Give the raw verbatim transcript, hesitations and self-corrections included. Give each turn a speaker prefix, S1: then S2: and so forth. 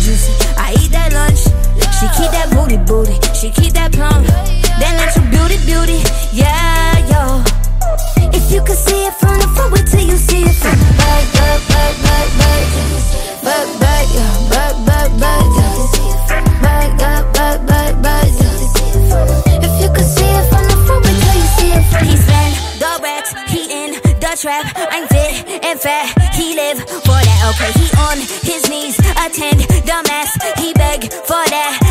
S1: juicy. I eat that lunch. She keep that booty booty. She keep that plump. That natural beauty beauty. Yeah, yo. If you could see it from the front, wait till you see it from the back, back, back, back, back, back, back, yeah, back, back, back, yeah, back, back, back, back, back, yeah. If you could see it from the front, wait till you see it from. He spend the racks, he in the trap. I'm fit and fat, he live for that. Okay, he on his knees, attend the mass. He beg for that.